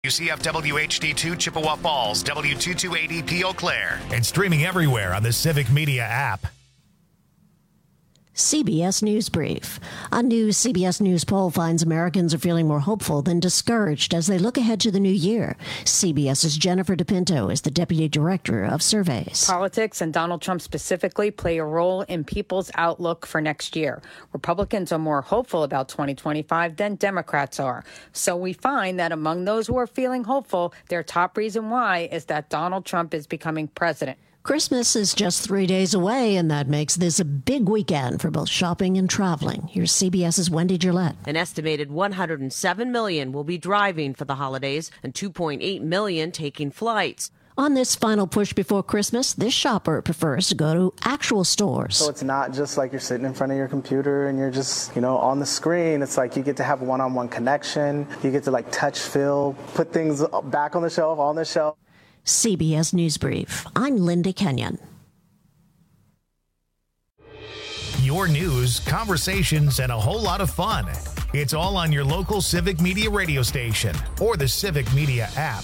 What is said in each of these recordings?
UCF WHD2 Chippewa Falls, W228EP Eau Claire, and streaming everywhere on the Civic Media app. CBS News Brief. A new CBS News poll finds Americans are feeling more hopeful than discouraged as they look ahead to the new year. CBS's Jennifer DePinto is the Deputy Director of Surveys. Politics, and Donald Trump specifically, play a role in people's outlook for next year. Republicans are more hopeful about 2025 than Democrats are. So we find that among those who are feeling hopeful, their top reason why is that Donald Trump is becoming president. Christmas is just 3 days away, and that makes this a big weekend for both shopping and traveling. Here's CBS's Wendy Gillette. An estimated 107 million will be driving for the holidays and 2.8 million taking flights. On this final push before Christmas, this shopper prefers to go to actual stores. So it's not just like you're sitting in front of your computer and you're just, on the screen. It's like you get to have one-on-one connection. You get to touch, feel, put things back on the shelf. CBS News Brief. I'm Linda Kenyon. Your news, conversations, and a whole lot of fun. It's all on your local Civic Media radio station or the Civic Media app.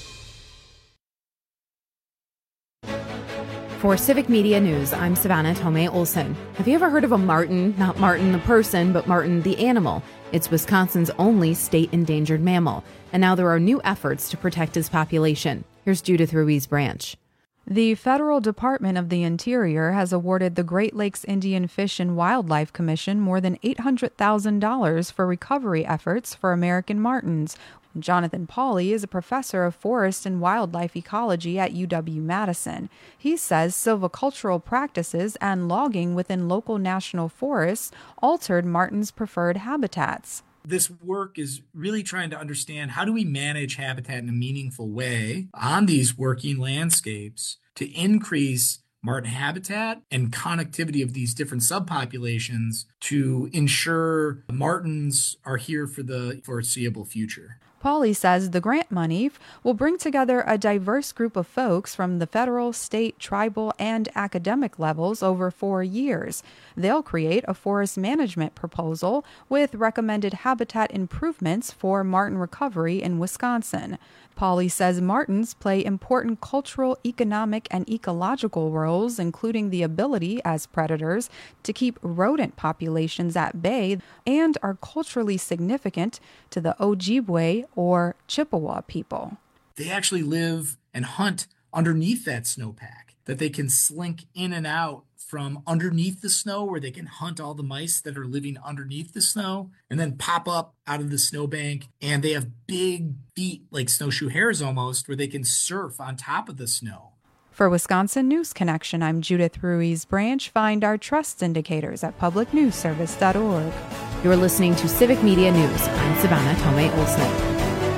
For Civic Media News, I'm Savannah Tomei Olson. Have you ever heard of a marten? Not Martin the person, but marten the animal. It's Wisconsin's only state endangered mammal. And now there are new efforts to protect his population. Here's Judith Ruiz Branch. The Federal Department of the Interior has awarded the Great Lakes Indian Fish and Wildlife Commission more than $800,000 for recovery efforts for American martens. Jonathan Pauly is a professor of forest and wildlife ecology at UW-Madison. He says silvicultural practices and logging within local national forests altered martens' preferred habitats. This work is really trying to understand how do we manage habitat in a meaningful way on these working landscapes to increase marten habitat and connectivity of these different subpopulations to ensure martens are here for the foreseeable future. Pauly says the grant money will bring together a diverse group of folks from the federal, state, tribal, and academic levels over 4 years. They'll create a forest management proposal with recommended habitat improvements for marten recovery in Wisconsin. Pauly says martens play important cultural, economic, and ecological roles, including the ability as predators to keep rodent populations at bay, and are culturally significant to the Ojibwe or Chippewa people. They actually live and hunt underneath that snowpack, that they can slink in and out from underneath the snow, where they can hunt all the mice that are living underneath the snow and then pop up out of the snowbank. And they have big feet, like snowshoe hares almost, where they can surf on top of the snow. For Wisconsin News Connection, I'm Judith Ruiz Branch. Find our trust indicators at publicnewsservice.org. You're listening to Civic Media News. I'm Savannah Tomei Olson.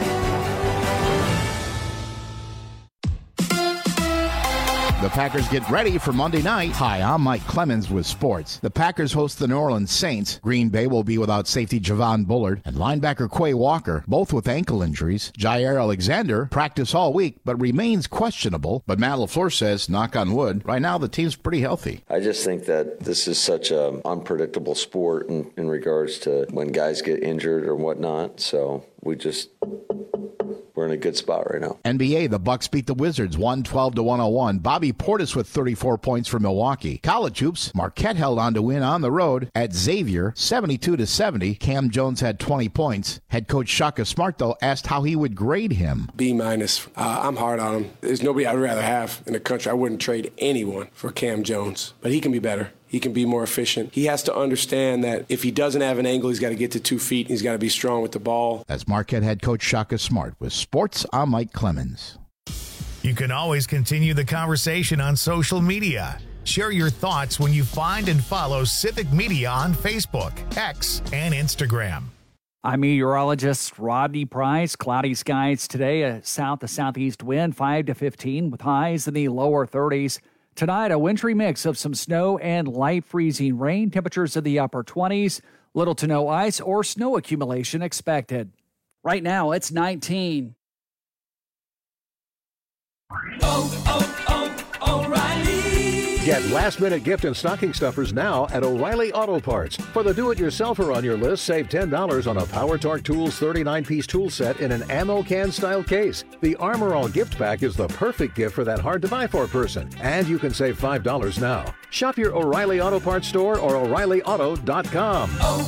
The Packers get ready for Monday night. Hi, I'm Mike Clemens with sports. The Packers host the New Orleans Saints. Green Bay will be without safety Javon Bullard and linebacker Quay Walker, both with ankle injuries. Jair Alexander practiced all week but remains questionable. But Matt LaFleur says, knock on wood, right now the team's pretty healthy. I just think that this is such an unpredictable sport in regards to when guys get injured or whatnot. So we're in a good spot right now. NBA, the Bucks beat the Wizards 112-101. Bobby Portis with 34 points for Milwaukee. College hoops, Marquette held on to win on the road at Xavier 72-70. Cam Jones had 20 points. Head coach Shaka Smart, though, asked how he would grade him. B-. I'm hard on him. There's nobody I'd rather have in the country. I wouldn't trade anyone for Cam Jones, but he can be better. He can be more efficient. He has to understand that if he doesn't have an angle, he's got to get to 2 feet. He's got to be strong with the ball. That's Marquette head coach Shaka Smart. With sports, I'm Mike Clemens. You can always continue the conversation on social media. Share your thoughts when you find and follow Civic Media on Facebook, X, and Instagram. I'm meteorologist Rodney Price. Cloudy skies today, a south to southeast wind, 5 to 15, with highs in the lower 30s. Tonight, a wintry mix of some snow and light freezing rain. Temperatures in the upper 20s. Little to no ice or snow accumulation expected. Right now, it's 19. O'Reilly Get last-minute gift and stocking stuffers now at O'Reilly Auto Parts. For the do-it-yourselfer on your list, save $10 on a Power Torque Tools 39-piece tool set in an ammo can-style case. The Armor All gift pack is the perfect gift for that hard-to-buy-for person. And you can save $5 now. Shop your O'Reilly Auto Parts store or O'ReillyAuto.com.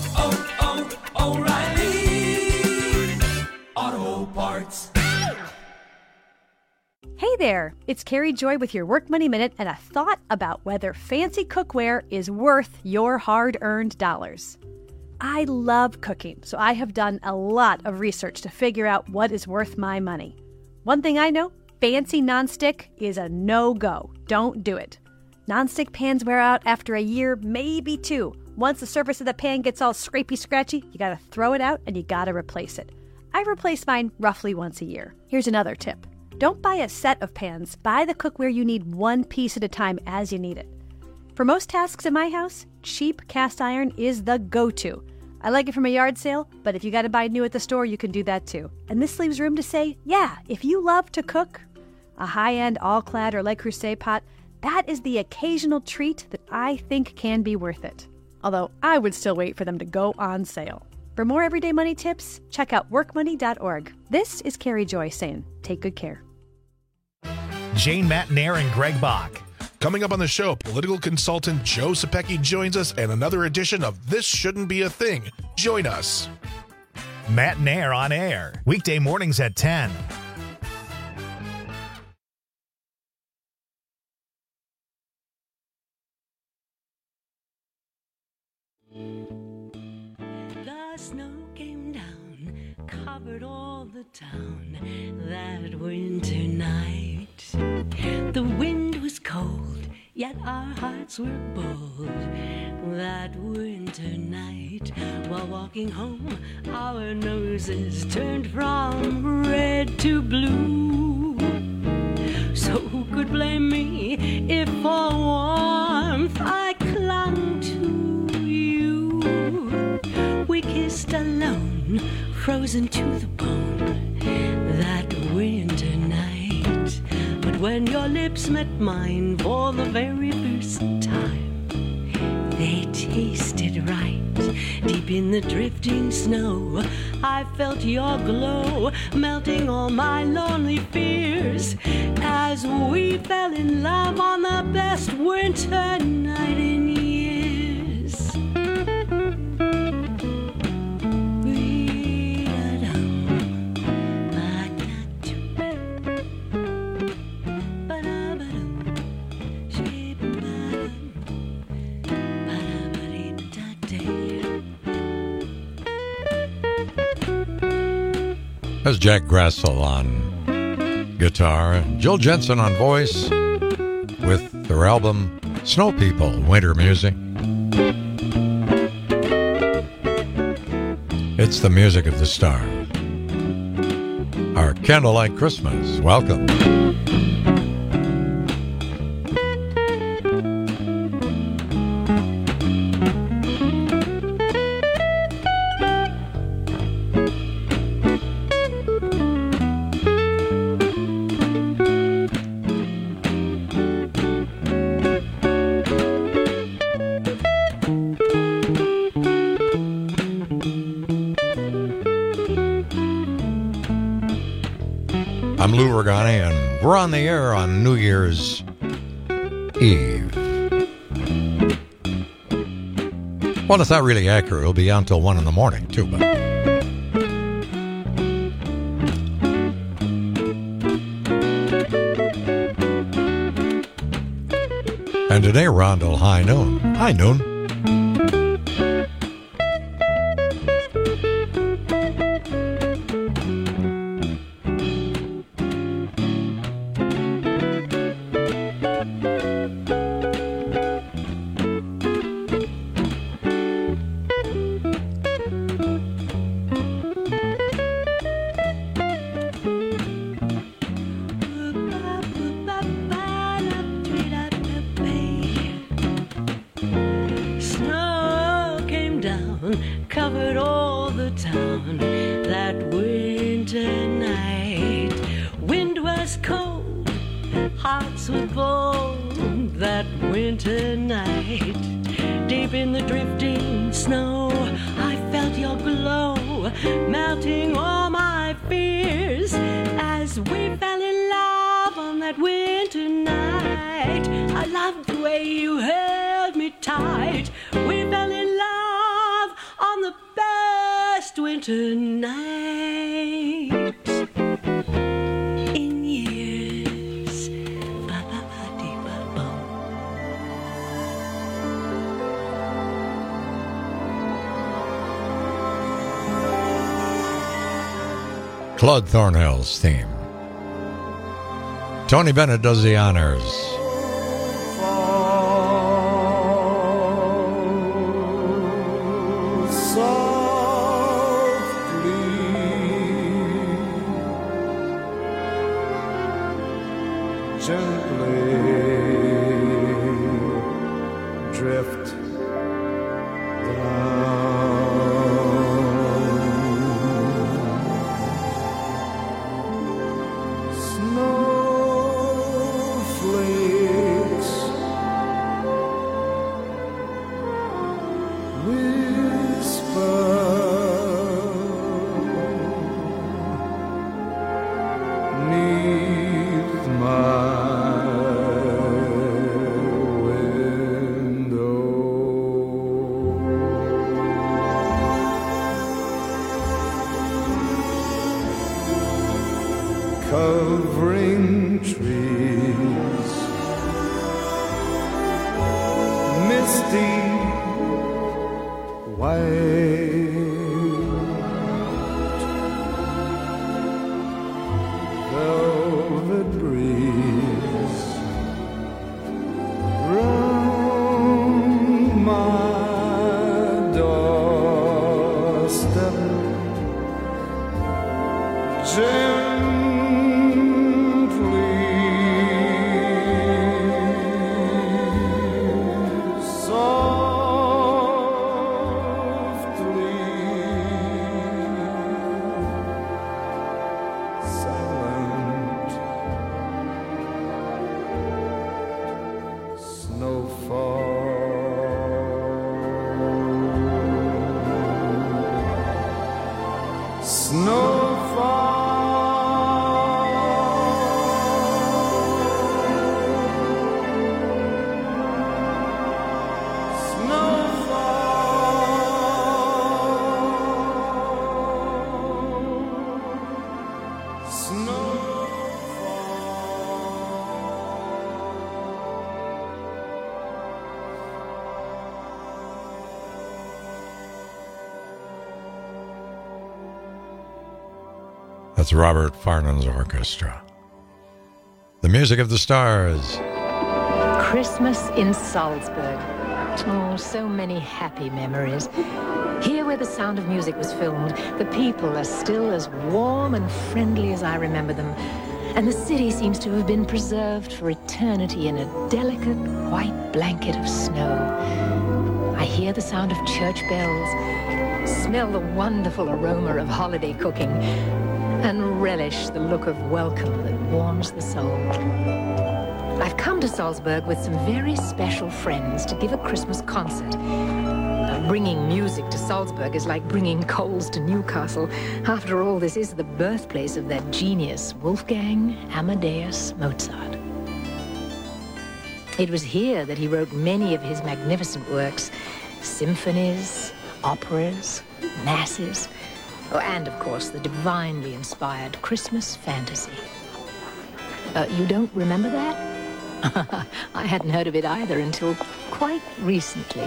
O'Reilly Auto Parts. Hey there, it's Carrie Joy with your Work Money Minute and a thought about whether fancy cookware is worth your hard-earned dollars. I love cooking, so I have done a lot of research to figure out what is worth my money. One thing I know, fancy nonstick is a no-go. Don't do it. Nonstick pans wear out after a year, maybe two. Once the surface of the pan gets all scrapey-scratchy, you gotta throw it out and you gotta replace it. I replace mine roughly once a year. Here's another tip. Don't buy a set of pans. Buy the cookware you need one piece at a time as you need it. For most tasks in my house, cheap cast iron is the go-to. I like it from a yard sale, but if you gotta buy new at the store, you can do that too. And this leaves room to say, yeah, if you love to cook, a high-end all-clad or Le Creuset pot, that is the occasional treat that I think can be worth it. Although I would still wait for them to go on sale. For more everyday money tips, check out workmoney.org. This is Carrie Joy saying, take good care. Jane Matenaer and Greg Bach. Coming up on the show, political consultant Joe Sapecki joins us and another edition of This Shouldn't Be a Thing. Join us. Matenaer on air, weekday mornings at 10. The snow came down, covered all the town that winter night. The wind was cold, yet our hearts were bold that winter night. While walking home, our noses turned from red to blue. So who could blame me if for warmth I clung to you? We kissed alone, frozen to the bone that winter night. But when your lips met mine for the very first time, they tasted right. Deep in the drifting snow, I felt your glow, melting all my lonely fears as we fell in love on the best winter night in years. That's Jack Grassel on guitar and Jill Jensen on voice with their album Snow People, Winter Music. It's the music of the stars. Our Candlelight Christmas. Welcome. I'm Lou Regani, and we're on the air on New Year's Eve. Well, it's not really accurate. It'll be on until 1 in the morning, too. But and today we're on till high noon. High noon. Covered all the town that winter night. Wind was cold, hearts were bold that winter night. Deep in the drifting snow, I felt your glow, melting all my fears as we fell in love on that winter night. I loved the way you held me tight. We fell in love on the best winter night in years. Ba-ba-ba-dee-ba-bum. Claude Thornhill's theme. Tony Bennett does the honors. Covering trees, misty white, velvet breeze round my doorstep. That's Robert Farnham's orchestra. The music of the stars. Christmas in Salzburg. Oh, so many happy memories. Here where the Sound of Music was filmed, the people are still as warm and friendly as I remember them. And the city seems to have been preserved for eternity in a delicate white blanket of snow. I hear the sound of church bells, smell the wonderful aroma of holiday cooking, and relish the look of welcome that warms the soul. I've come to Salzburg with some very special friends to give a Christmas concert. Bringing music to Salzburg is like bringing coals to Newcastle. After all, this is the birthplace of that genius, Wolfgang Amadeus Mozart. It was here that he wrote many of his magnificent works, symphonies, operas, masses, and, of course, the divinely inspired Christmas fantasy. You don't remember that? I hadn't heard of it either until quite recently.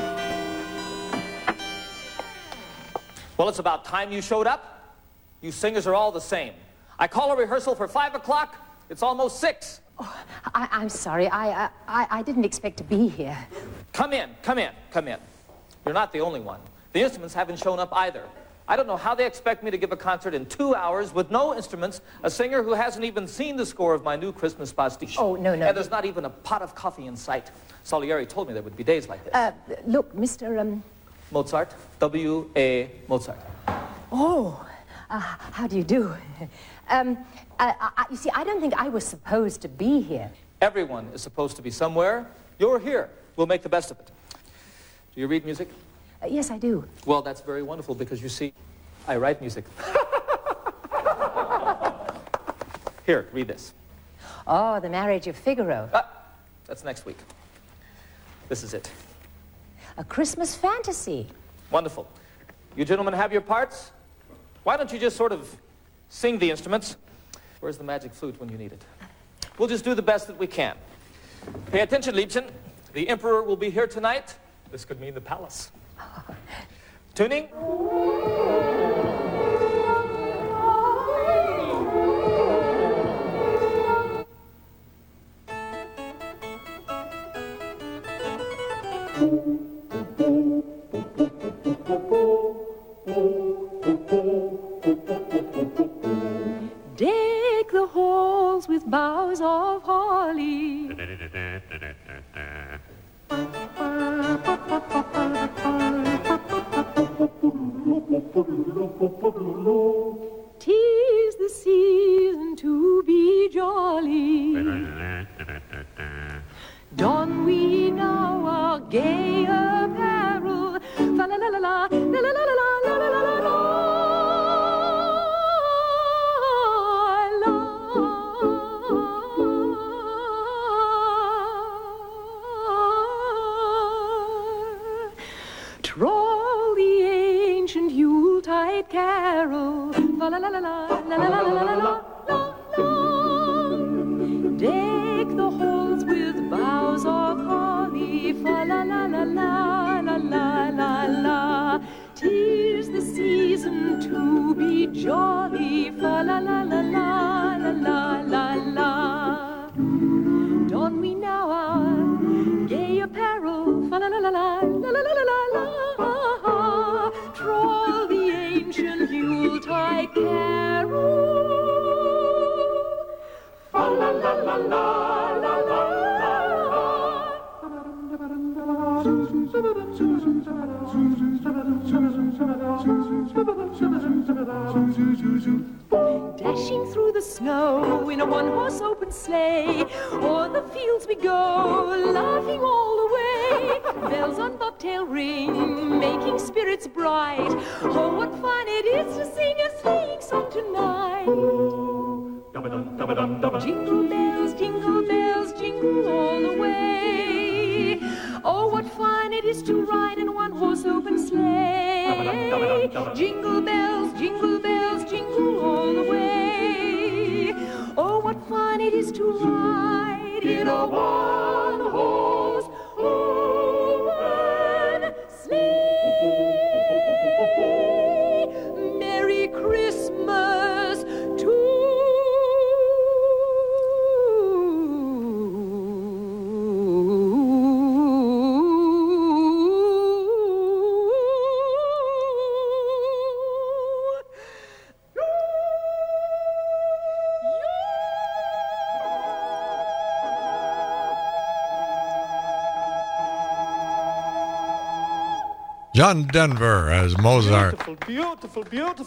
Well, it's about time you showed up. You singers are all the same. I call a rehearsal for 5 o'clock. It's almost 6. Oh, I'm sorry. I didn't expect to be here. Come in. You're not the only one. The instruments haven't shown up either. I don't know how they expect me to give a concert in 2 hours with no instruments, a singer who hasn't even seen the score of my new Christmas pastiche. Oh, no. And there's not even a pot of coffee in sight. Salieri told me there would be days like this. Look, Mr. Mozart, W.A. Mozart. Oh, how do you do? You see, I don't think I was supposed to be here. Everyone is supposed to be somewhere, You're here. We'll make the best of it. Do you read music? Yes, I do. Well, that's very wonderful because, you see, I write music. Here, read this. Oh, The Marriage of Figaro. That's next week. This is it. A Christmas fantasy. Wonderful. You gentlemen have your parts? Why don't you just sort of sing the instruments? Where's the magic flute when you need it? We'll just do the best that we can. Pay attention, Liebchen. The Emperor will be here tonight. This could mean the palace. Tuning. Deck the halls with boughs of holly. Tis the season to be jolly. Don we now our gay apparel. Fa la la la la, la la la la la la la la la. Troll the ancient Yuletide carol. Fa la la la la, la la la la la la la. Deck the halls with boughs of holly. Fa la la la la la la la la. 'Tis the season to be jolly. Fa la la la la la la la la. Don we now our gay apparel. Fa la la la la la la la la la. Troll the ancient Yuletide carol. Fa la la la la la la. Dashing through the snow in a one-horse open sleigh, o'er the fields we go, laughing all the way. Bells on bobtail ring, making spirits bright. Oh, what fun it is to sing a sleighing song tonight. Jingle bells, jingle all the way. Oh, what fun it is to ride in a one-horse open sleigh. Jingle bells, jingle all the way. Oh, what fun it is to ride in a one-horse open sleigh. Merry Christmas to John Denver as Mozart. Beautiful.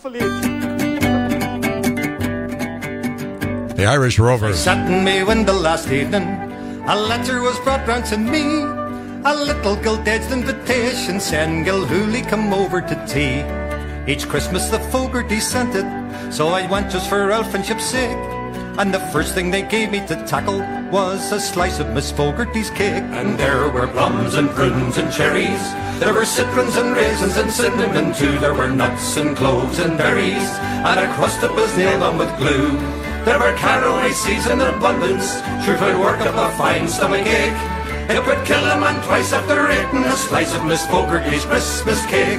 The Irish Rovers. Sat in my window last evening, a letter was brought round to me. A little gilt-edged invitation saying Gilhooly come over to tea. Each Christmas the Fogarty sent it, so I went just for old friendship's sake. And the first thing they gave me to tackle was a slice of Miss Fogarty's cake. And there were plums and prunes and cherries, there were citrons and raisins and cinnamon too. There were nuts and cloves and berries, and a crust that was nailed on with glue. There were caraway seeds in abundance, sure 'twould work up a fine stomach ache. It would kill a man twice after eating a slice of Miss Fogarty's Christmas cake.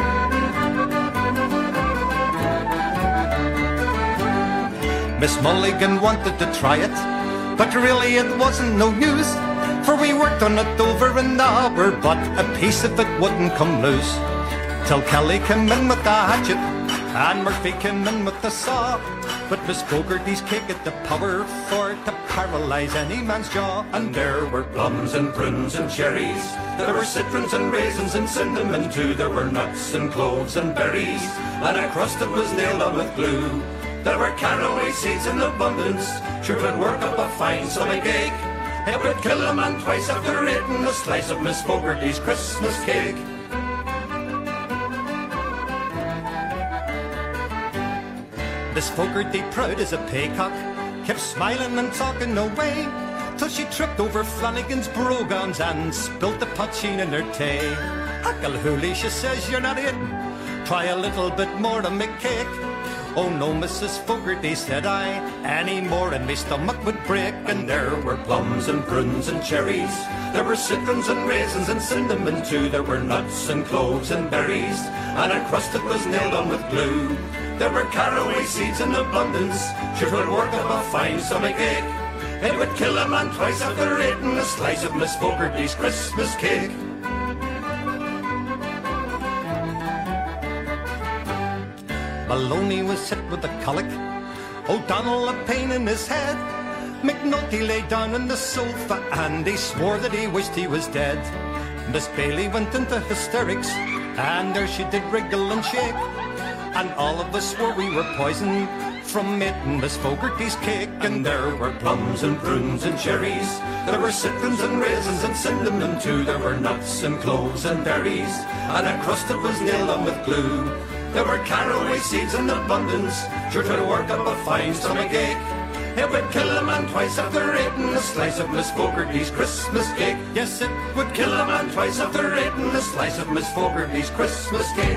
Miss Mulligan wanted to try it, but really it wasn't no use, for we worked on it over an hour, but a piece of it wouldn't come loose. Till Kelly came in with the hatchet, and Murphy came in with the saw. But Miss Fogarty's cake had the power for to paralyze any man's jaw. And there were plums and prunes and cherries, there were citrons and raisins and cinnamon too. There were nuts and cloves and berries, and a crust that was nailed on with glue. There were caraway seeds in abundance, sure 'twould work up a fine stomach ache. It would kill a man twice after eating a slice of Miss Fogarty's Christmas cake. Miss Fogarty, proud as a paycock, kept smiling and talking away, till she tripped over Flanagan's brogans and spilt the poteen in her tea. Huckle Hooley, she says, you're not eating. Try a little bit more to make cake. Oh no, Mrs. Fogarty, said I, any more and my stomach would break. And there were plums and prunes and cherries, there were citrons and raisins and cinnamon too. There were nuts and cloves and berries, and a crust that was nailed on with glue. There were caraway seeds in abundance, sure 'twould work up a fine stomach ache. It would kill a man twice after eating a slice of Miss Fogarty's Christmas cake. Maloney was hit with a colic, O'Donnell a pain in his head. McNulty lay down on the sofa and he swore that he wished he was dead. Miss Bailey went into hysterics and there she did wriggle and shake. And all of us swore we were poisoned from eating Miss Fogarty's cake. And there were plums and prunes and cherries, there were citrons and raisins and cinnamon too. There were nuts and cloves and berries, and a crust that was nailed on with glue. There were caraway seeds in abundance, sure to work up a fine stomach ache. It would kill a man twice after eating a slice of Miss Fogarty's Christmas cake. Yes, it would kill a man twice after eating a slice of Miss Fogarty's Christmas cake.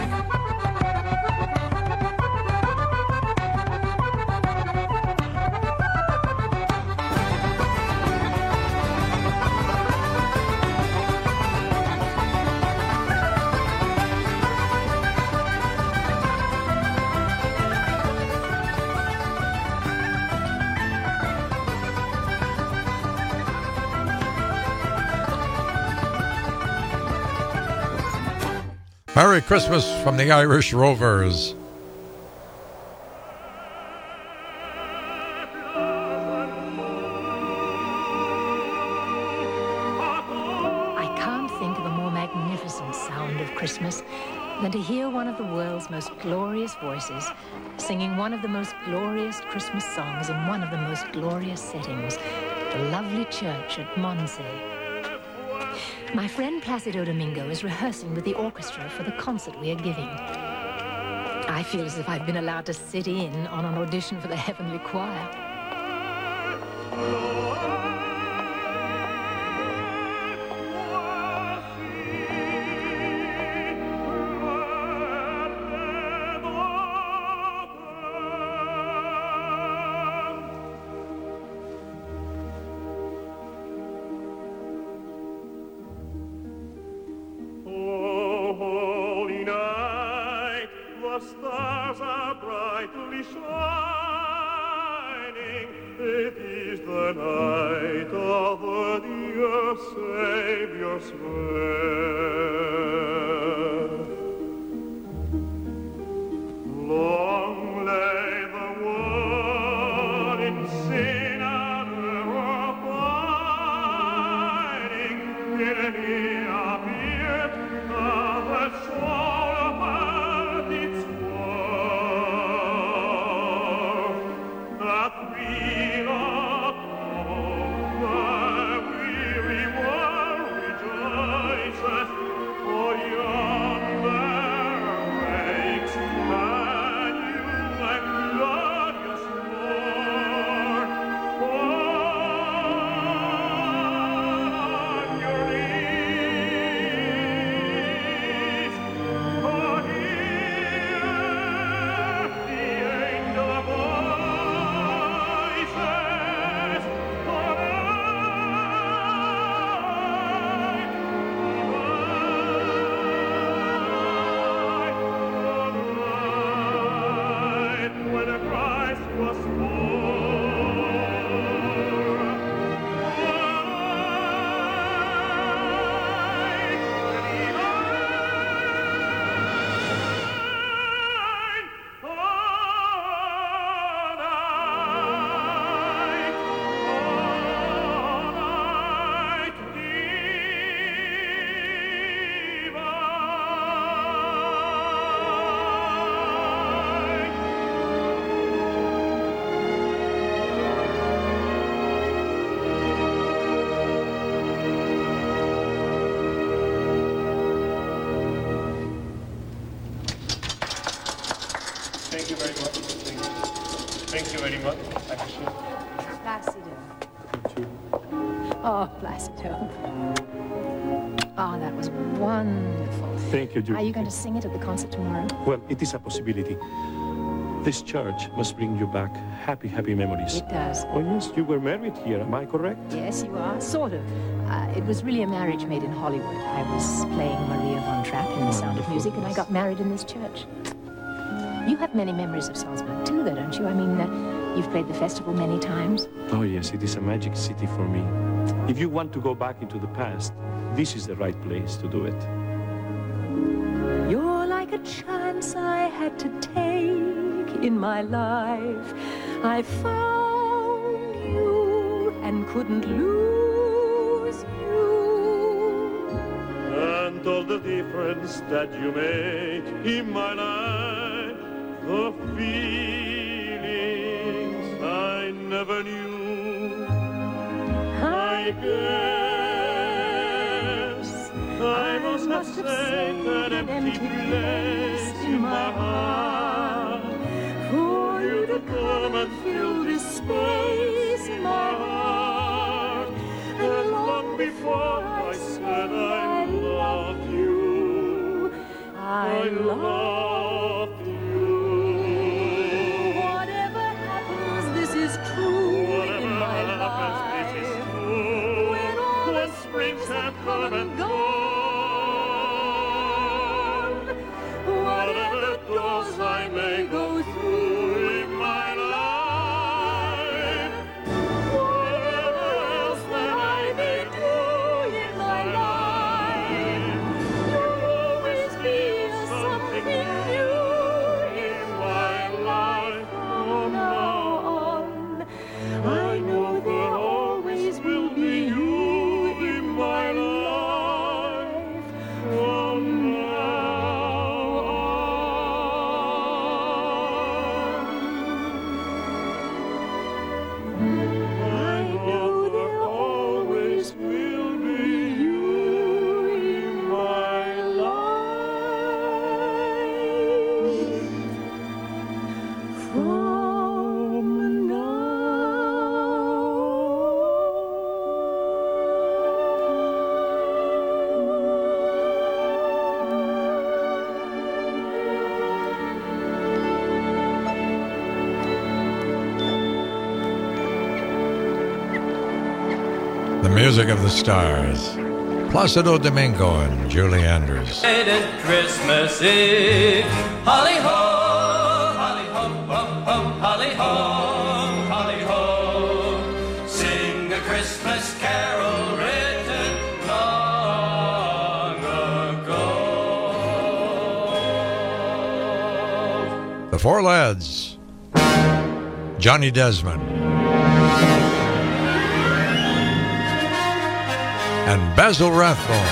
Merry Christmas from the Irish Rovers. I can't think of a more magnificent sound of Christmas than to hear one of the world's most glorious voices singing one of the most glorious Christmas songs in one of the most glorious settings, the lovely church at Mondsey. My friend Placido Domingo is rehearsing with the orchestra for the concert we are giving. I feel as if I've been allowed to sit in on an audition for the Heavenly Choir. Stars are brightly shining. It is the night of the dear Saviour's birth. Long lay the world in sin and error pining. Here he appeared, the soul of earth its the weary world rejoices. Oh, Placido. Oh, that was wonderful. Thank you, Julie. Are you going to sing it at the concert tomorrow? Well, it is a possibility. This church must bring you back happy, happy memories. It does. Oh, yes, you were married here, am I correct? Yes, you are. Sort of. It was really a marriage made in Hollywood. I was playing Maria von Trapp in The Sound of Music, and I got married in this church. You have many memories of Salzburg, too, though, don't you? I mean, you've played the festival many times. Oh, yes, it is a magic city for me. If you want to go back into the past, this is the right place to do it. You're like a chance I had to take in my life. I found you and couldn't lose you. And all the difference that you make in my life, the feelings I never knew. I guess I must have saved an empty place in my heart for you to come and fill this space in my heart. And long before I said I love you, I love you. Whatever happens, this is true in my life. When all the springs have come and gone, whatever doors I may go through in my life, whatever else that I may do in my life, you'll always be something new in my life from now on. I know there always will be you in my life from now on. I know there always will be you in my life from now. The music of the stars. Placido Domingo and Julie Andrews. Christmas Eve, holly ho, holly ho, ho, ho, holly ho, holly ho. Sing a Christmas carol written long ago. The Four Lads. Johnny Desmond. And Basil Rathbone.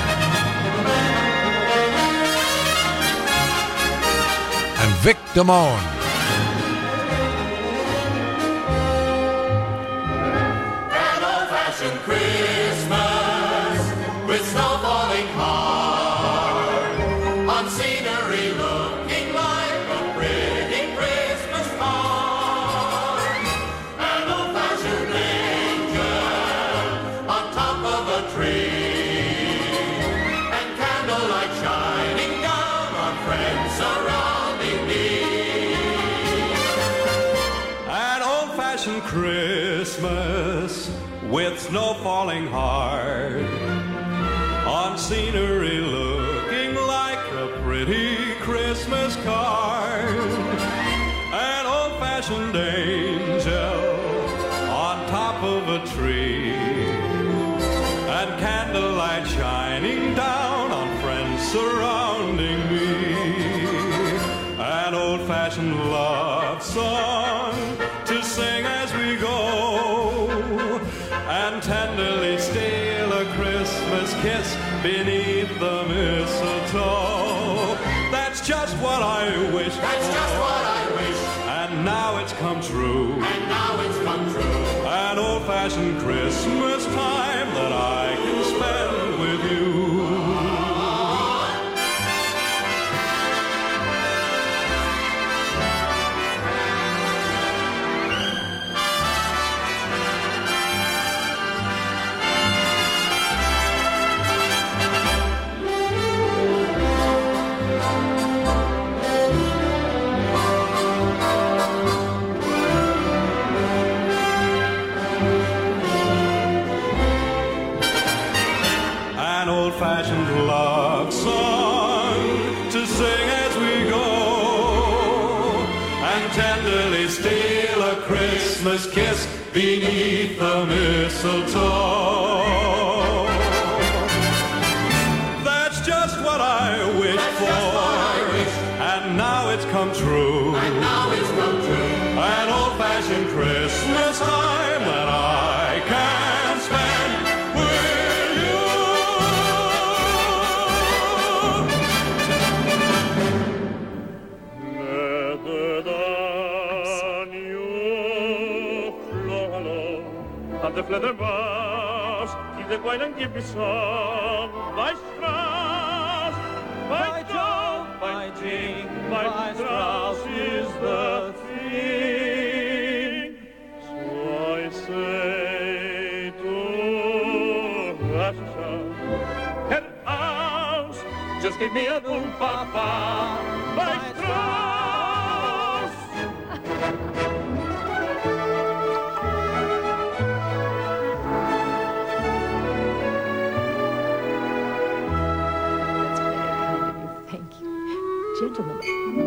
And Vic Damone. An old-fashioned Christmas with snow falling hard on scenery looking like a pretty Christmas card. An old-fashioned angel on top of a tree and candlelight shining down on friends surrounding me. An old-fashioned Christmas with snow falling hard on scenery looking like a pretty Christmas card. An old-fashioned angel on top of a tree and candlelight shining down on friends surrounding me. An old-fashioned love song to sing as we go and tenderly steal a Christmas kiss beneath the mistletoe. That's just what I wish. That's just what I wish. And now it's come true. And now it's come true. An old-fashioned Christmas time that I can spend with you. kiss beneath the mistletoe. That's just what I wished for, and now it's come true. An old-fashioned Christmas time that I can spend with De Fledermaus, die de Quellen gibt es on, bei Strauss, bei Joe, bei Jing, bei Strauss is the thing. So I say to Asha, Herr Aus, just give me a new papa, bei Strauss. Gentlemen.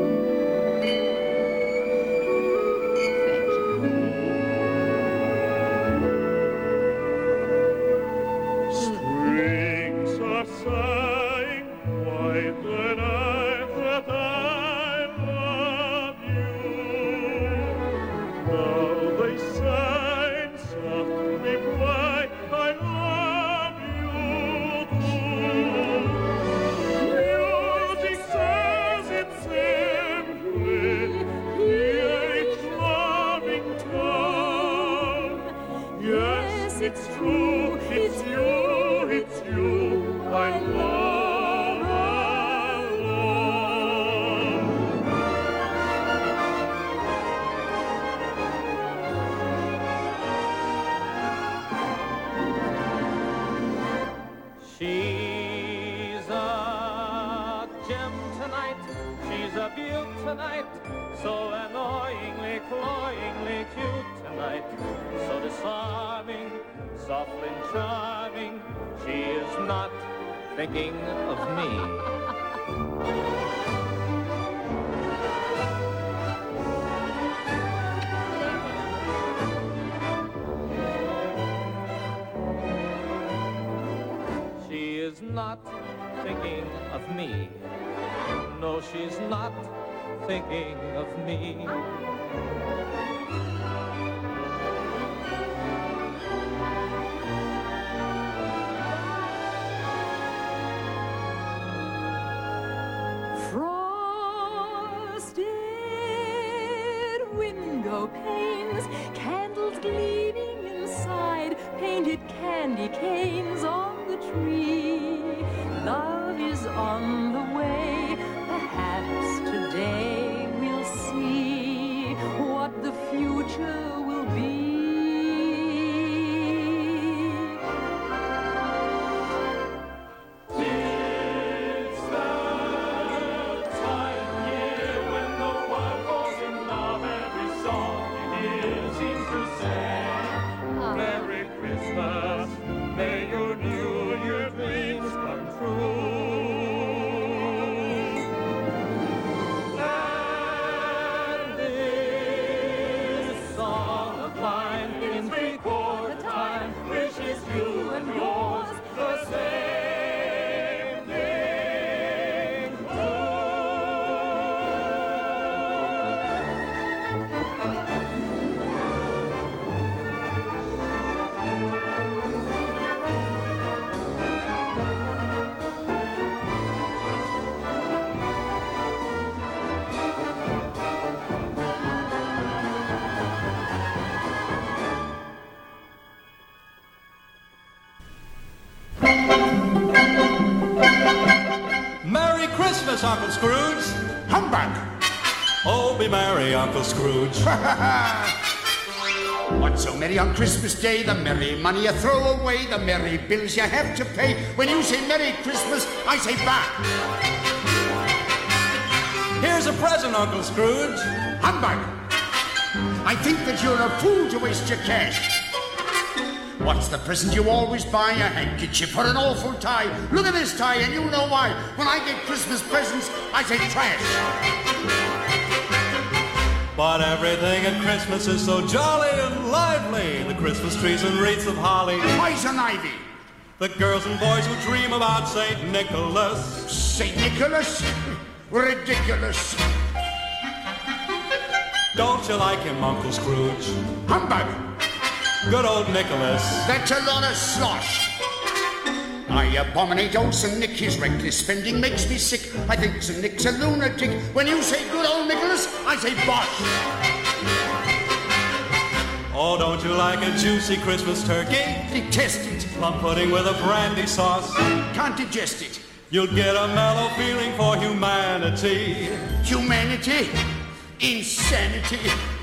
Strings are sighing, why deny that I love you? Now they sigh, softly cry, I love you too. Music says it's simply, hear each loving tone. Yes, it's true, it's you, I love alone. She's a gem tonight, she's a beaut tonight, so annoyingly, cloyingly cute tonight, so disarming, soft and charming, she is not thinking of me. She is not thinking of me. No, she's not thinking of me. Frosted window panes, candles gleaming inside, painted candy canes on the tree. Love is on the way, perhaps today we'll see what the future will be. It's the time of year when the world falls in love. Every song you hear seems to say, Merry Christmas, may your New Year dreams come true. And this song of mine in three-quarter time wishes you and yours the same thing Merry Christmas, Uncle Scrooge! Humbug! Oh, be merry, Uncle Scrooge. What's so merry on Christmas Day? The merry money you throw away, the merry bills you have to pay. When you say Merry Christmas, I say back. Here's a present, Uncle Scrooge. Humbug! I think that you're a fool to waste your cash. What's the present you always buy? A handkerchief or an awful tie. Look at this tie and you'll know why. When I get Christmas presents, I say trash. But everything at Christmas is so jolly and lively. The Christmas trees and wreaths of holly. Poison ivy. The girls and boys who dream about St. Nicholas. St. Nicholas? Ridiculous. Don't you like him, Uncle Scrooge? Humbug. Good old Nicholas. That's a lot of slosh. I abominate old St. Nick. His reckless spending makes me sick. I think St. Nick's a lunatic. When you say good old Nicholas, I say bosh. Oh, don't you like a juicy Christmas turkey? Detest it. Plum pudding with a brandy sauce. Can't digest it. You'll get a mellow feeling for humanity. Humanity? Insanity.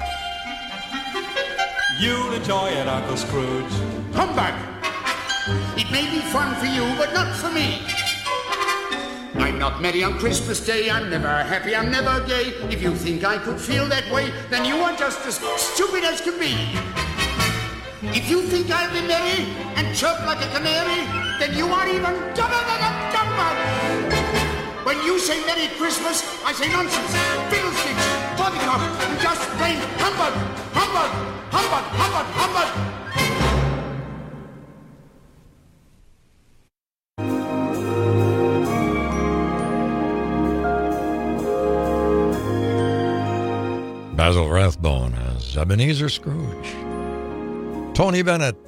You'll enjoy it, Uncle Scrooge. Humbug! It may be fun for you, but not for me. I'm not merry on Christmas Day. I'm never happy. I'm never gay. If you think I could feel that way, then you are just as stupid as can be. If you think I'll be merry and chirp like a canary, then you are even dumber than a dumber. When you say Merry Christmas, I say nonsense, fiddlesticks, poppycock, and just plain humbug, humbug, humbug, humbug, humbug. Basil Rathbone as Ebenezer Scrooge. Tony Bennett.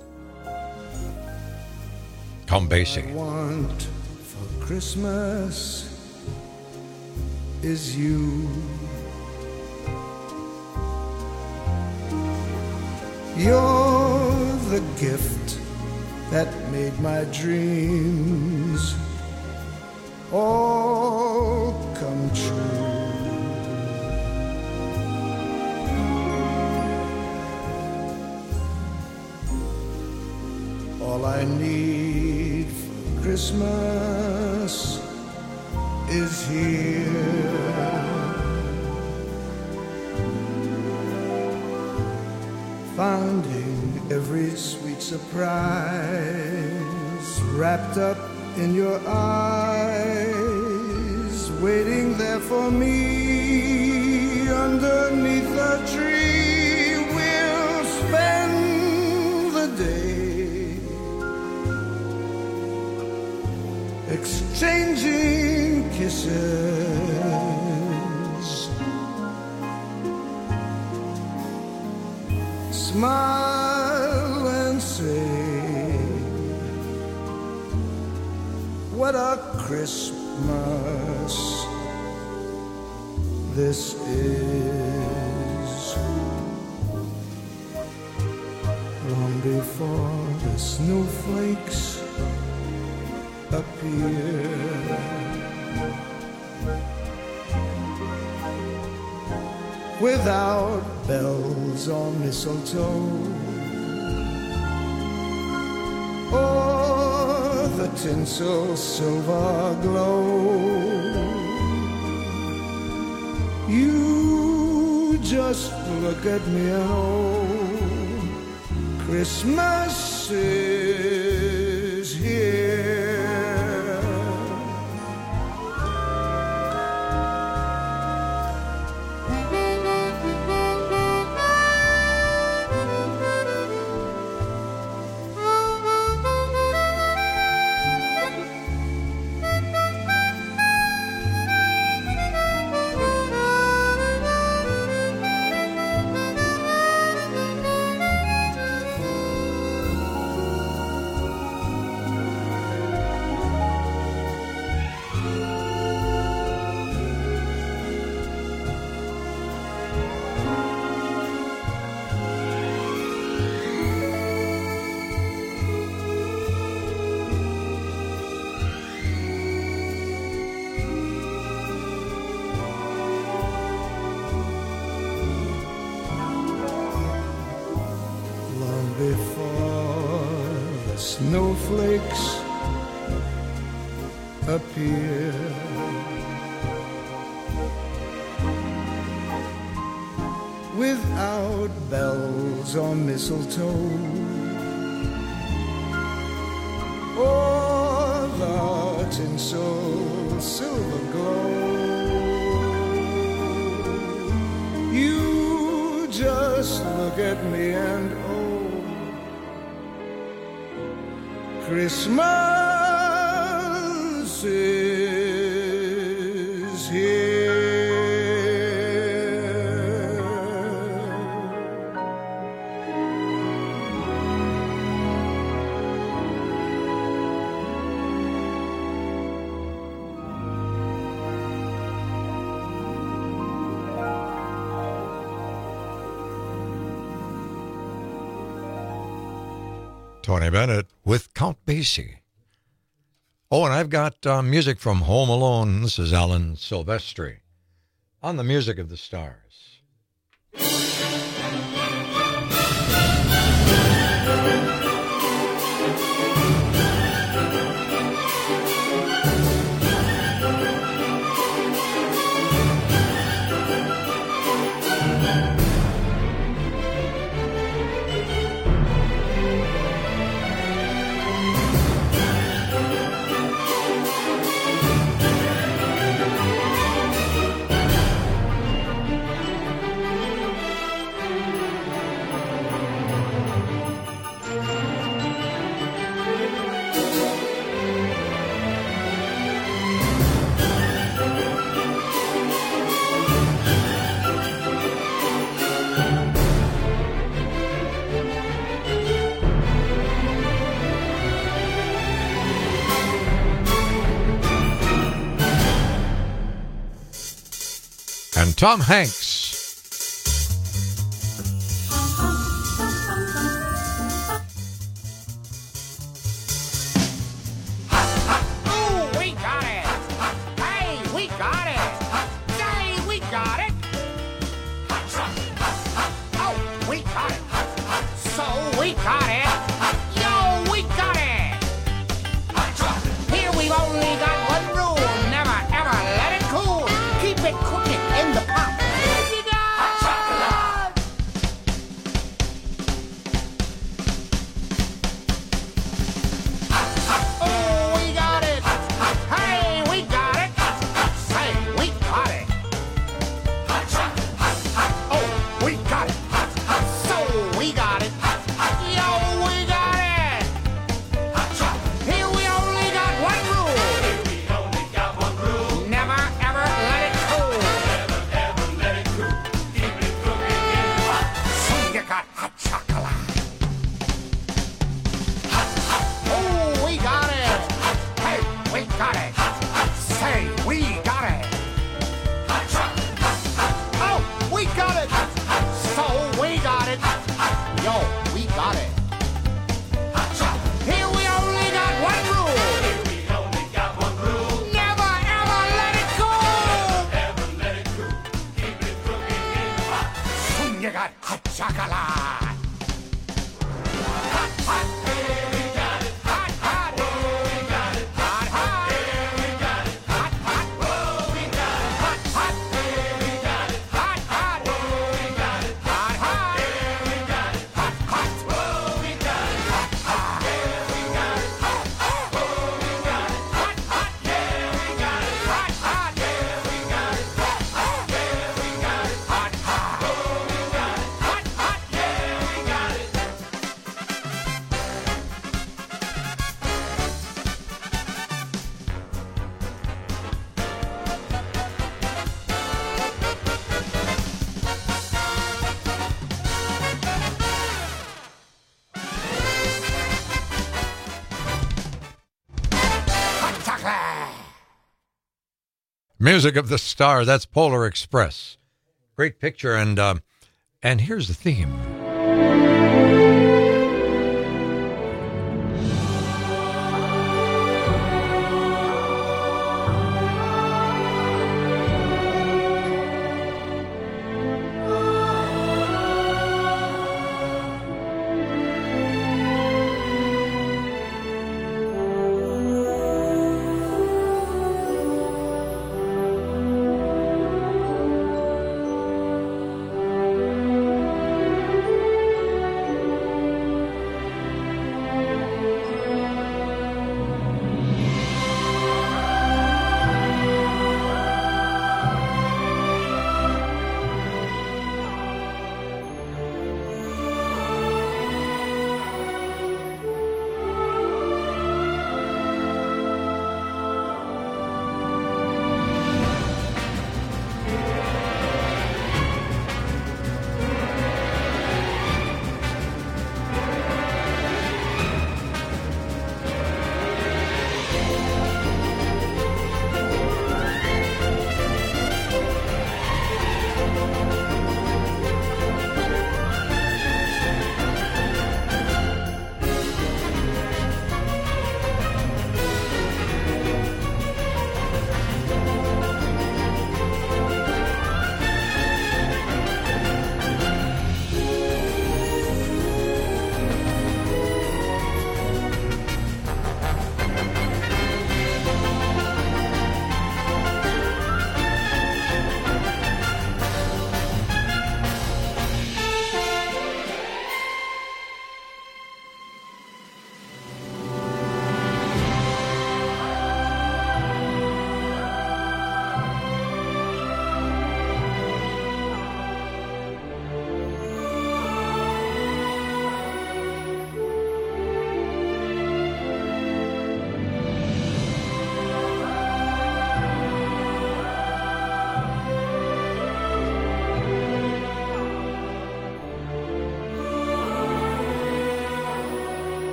Count Basie. What I want for Christmas is you. You're the gift that made my dreams all come true. All I need for Christmas is here. Finding every sweet surprise wrapped up in your eyes, waiting there for me underneath the tree. We'll spend the day exchanging kisses, smile and say, what a Christmas this is. Long before the snowflakes appear, without bells or mistletoe, or the tinsel silver glow, you just look at me and oh, Christmas is here. Snowflakes appear, without bells or mistletoe, or the tinsel silver glow, you just look at me and oh, Christmas is here. Tony Bennett with Count Basie. Oh, and I've got music from Home Alone. This is Alan Silvestri on the Music of the Stars. And Tom Hanks. Oh, we got it! Hey, we got it! Say, we got it! Oh, we got it! So, we got it! Yo, we got it! Here we've only got one rule. Never, ever let it cool. Keep it cooking in the pot. Oh, we got it! Hey, we got it! Say, we got it! Oh, we got it! So, we got it! Yo, we got it! Here we only got one rule. Never, ever let it cool. So you got hot chocolate. Oh, we got it! Hey, we got it! Say, we got it! Oh, we got it! So, we got it! Yo, we got it! Here we only got one rule! Never, ever let it go! So you got hot chocolate! Music of the Star. That's Polar Express. Great picture, and here's the theme.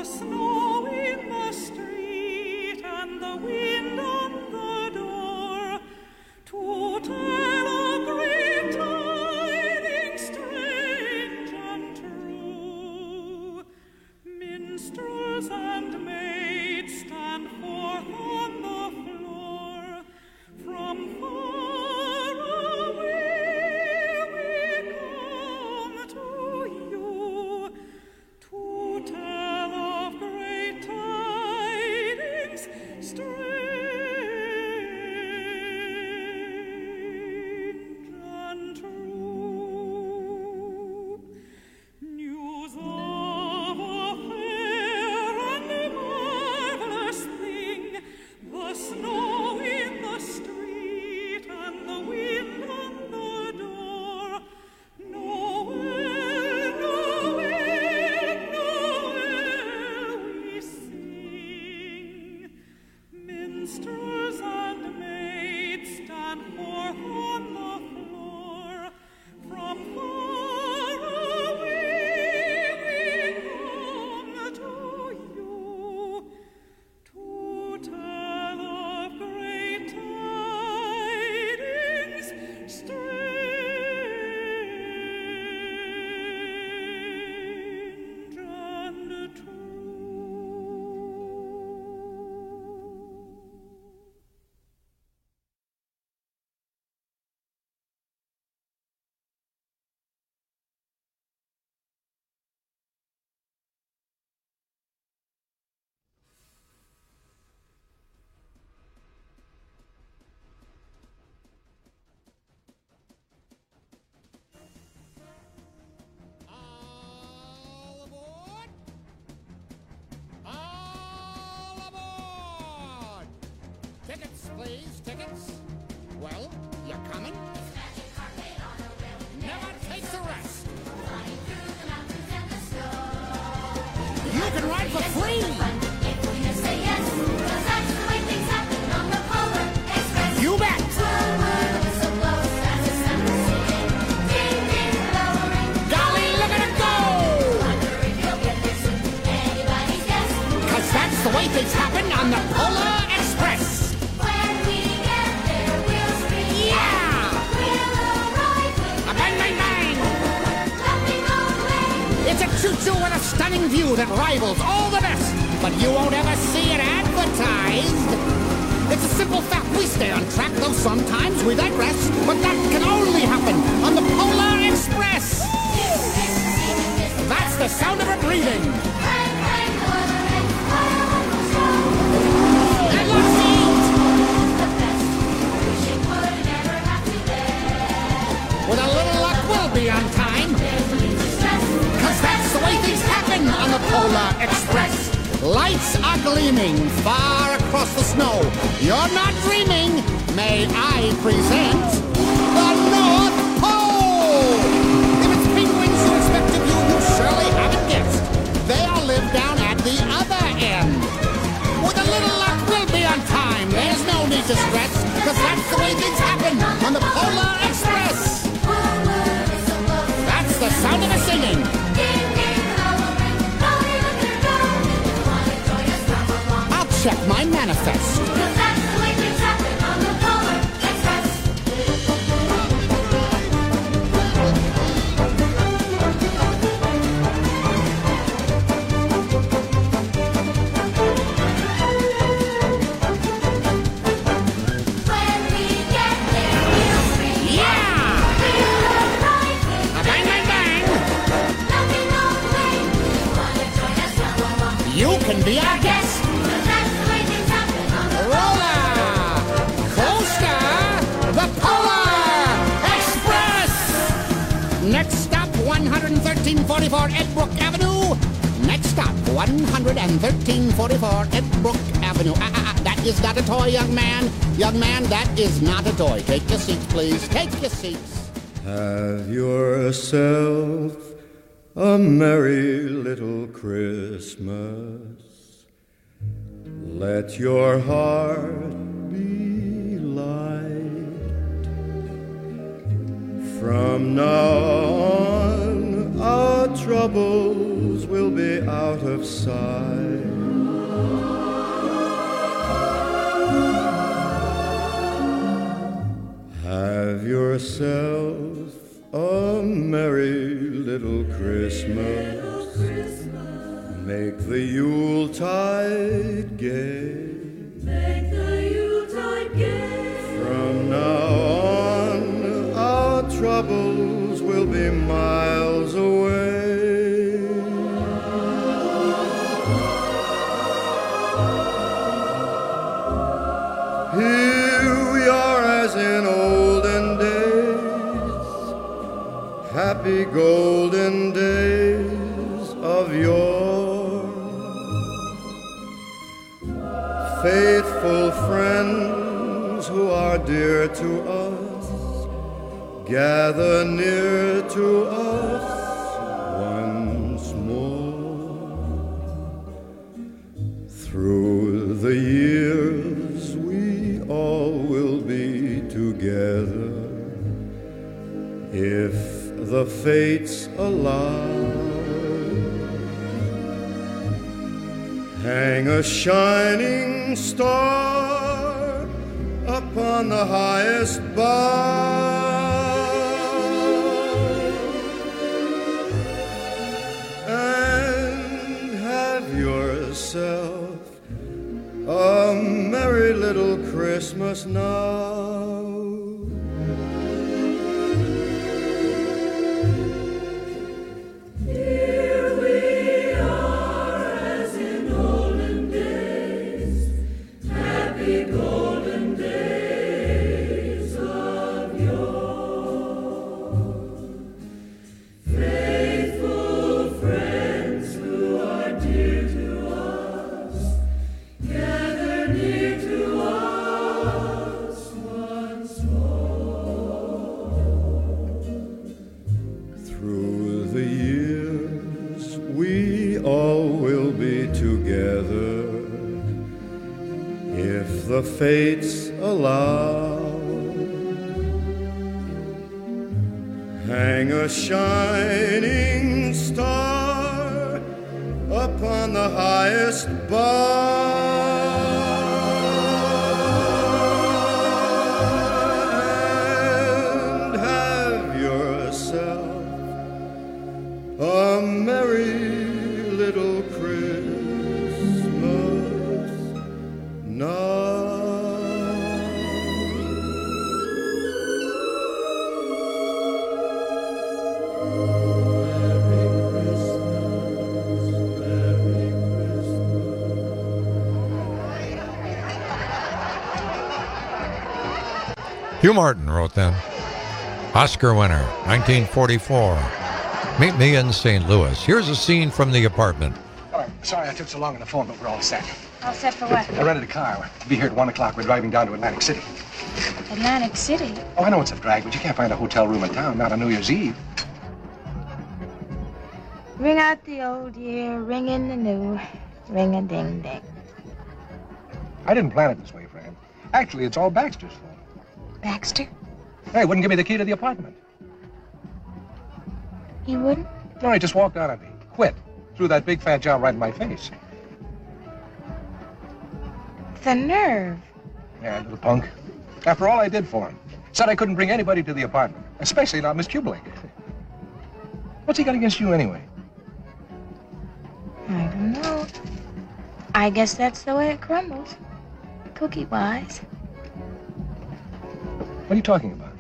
snow in the street and the wind on the door, to tell of great tidings strange and true. Minstrels and maids stand forth on the floor. From far away we come to you, to tell of great tidings strange and true. News of a fair and marvelous thing, the snow in the street and the wind on the door. Noel, Noel, Noel, we sing. Minstrels and maids stand forth on the floor. From far away we come to you, to tell of great tidings strange and All aboard! All aboard! Tickets, please, tickets. Well, you coming? Never take the rest. You can ride for free. You bet. Golly, look at it go! 'Cause that's the way things happen on the Polar Express. Yeah! Bang, bang, bang! It's a choo-choo with a stunning view that rivals all the best, but you won't ever see it advertised. It's a simple fact, we stay on track, though sometimes we digress, but that can only happen on the Polar Express. That's the sound of her breathing. And let's eat! With a little luck, we'll be on time. 'Cause that's the way things happen on the Polar Express. Lights are gleaming far across the snow. You're not dreaming. May I present the North Pole? If it's penguins you expect of you, you surely haven't guessed. They all live down at the other end. With a little luck, we'll be on time. There's no need to stress, 'cause that's the way things happen on the Polar Express. That's the sound of us singing. I'll check my manifest. You can be our guest. Roller coaster, the Polar Express. Next stop, 11344 Edbrook Avenue. Next stop, 11344 Edbrook Avenue. That is not a toy, young man. Young man, that is not a toy. Take your seats, please. Take your seats. Have yourself a merry little Christmas. Let your heart be light. From now on, our troubles troubles will be out of sight. Have yourself a merry little Christmas. Make the Yuletide gay. Make the Yuletide gay. From now on, our troubles will be miles away. Here we are as in olden days, happy golden days of yore. Faithful friends who are dear to us, gather near to us once more. Through the years we all will be together, if the fates allow. Hang a shining star upon the highest bough, and have yourself a merry little Christmas now. The fates allow. Hang a shining star upon the highest bough, and have yourself a merry little Christmas now. Hugh Martin wrote them. Oscar winner, 1944. Meet me in St. Louis. Here's a scene from The Apartment. All right, sorry I took so long on the phone, but we're all set. All set for what? I rented a car. We'll be here at 1 o'clock. We're driving down to Atlantic City. Atlantic City? Oh, I know it's a drag, but you can't find a hotel room in town, not on New Year's Eve. Ring out the old year, ring in the new, ring-a-ding-ding. I didn't plan it this way, Fran. Actually, it's all Baxter's fault. Baxter? Hey, wouldn't give me the key to the apartment. He wouldn't? No, he just walked out on me. Quit. Threw that big fat job right in my face. The nerve. Yeah, little punk. After all I did for him. Said I couldn't bring anybody to the apartment. Especially not Miss Kubelik. What's he got against you anyway? I don't know. I guess that's the way it crumbles. Cookie-wise. What are you talking about?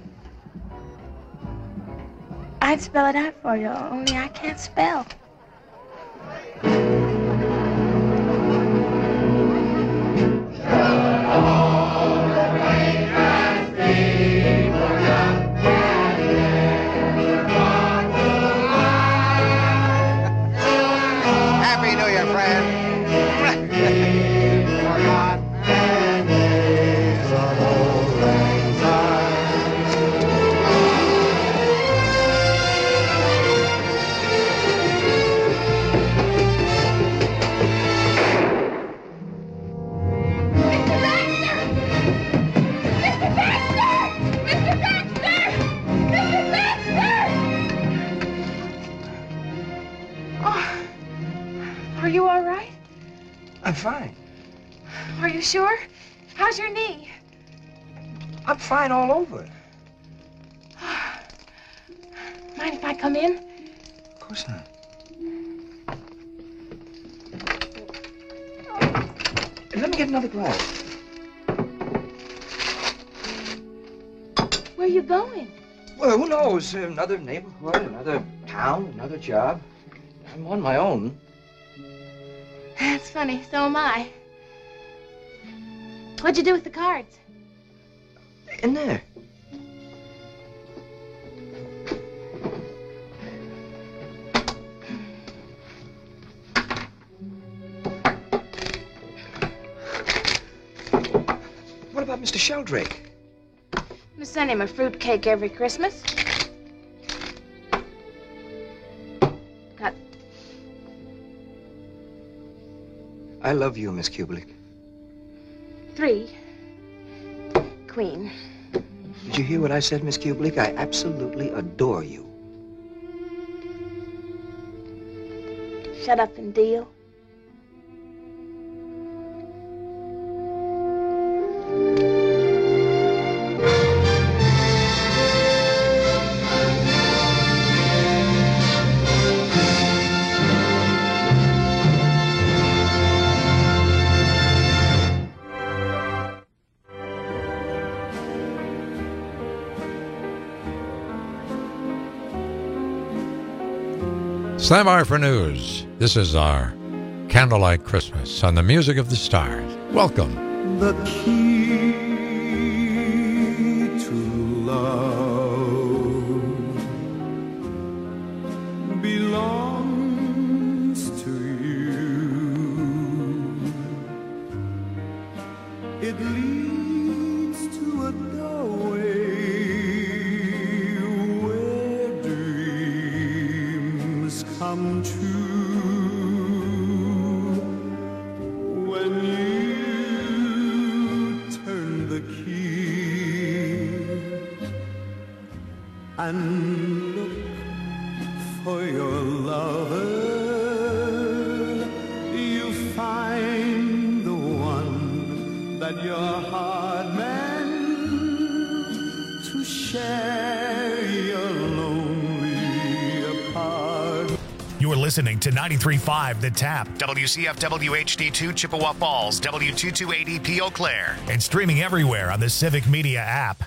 I'd spell it out for you, only I can't spell. Happy New Year, friend. Are you all right? I'm fine. Are you sure? How's your knee? I'm fine all over. Mind if I come in? Of course not. Let me get another glass. Where are you going? Well, who knows? Another neighborhood, another town, another job. I'm on my own. That's funny. So am I. What'd you do with the cards? In there. What about Mr. Sheldrake? We send him a fruit cake every Christmas. Got I love you, Miss Kubelik. 3. Queen. Did you hear what I said, Miss Kubelik? I absolutely adore you. Shut up and deal. Stand by for news. This is our Candlelight Christmas on the Music of the Stars. Welcome. The key to love belongs to you. It leads to a doorway where dreams come true. When you turn the key and look for your lover, you find the one that your heart meant to share your lonely apart. You're listening to 93.5 The Tap, WCFW HD2 Chippewa Falls, W228EP Eau Claire, and streaming everywhere on the Civic Media app.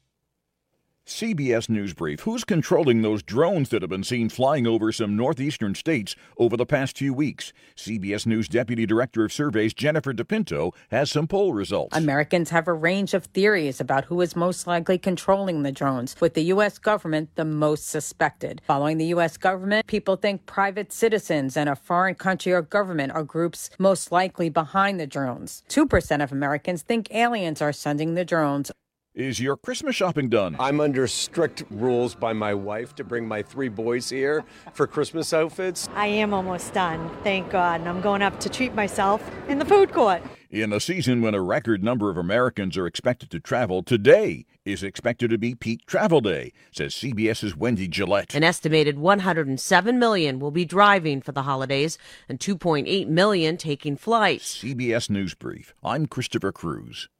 CBS News Brief. Who's controlling those drones that have been seen flying over some northeastern states over the past few weeks? CBS News Deputy Director of Surveys Jennifer DePinto has some poll results. Americans have a range of theories about who is most likely controlling the drones, with the U.S. government the most suspected. Following the U.S. government, people think private citizens and a foreign country or government are groups most likely behind the drones. 2% of Americans think aliens are sending the drones. Is your Christmas shopping done? I'm under strict rules by my wife to bring my 3 boys here for Christmas outfits. I am almost done, thank God, and I'm going up to treat myself in the food court. In a season when a record number of Americans are expected to travel, today is expected to be peak travel day, says CBS's Wendy Gillette. An estimated 107 million will be driving for the holidays and 2.8 million taking flights. CBS News Brief. I'm Christopher Cruz.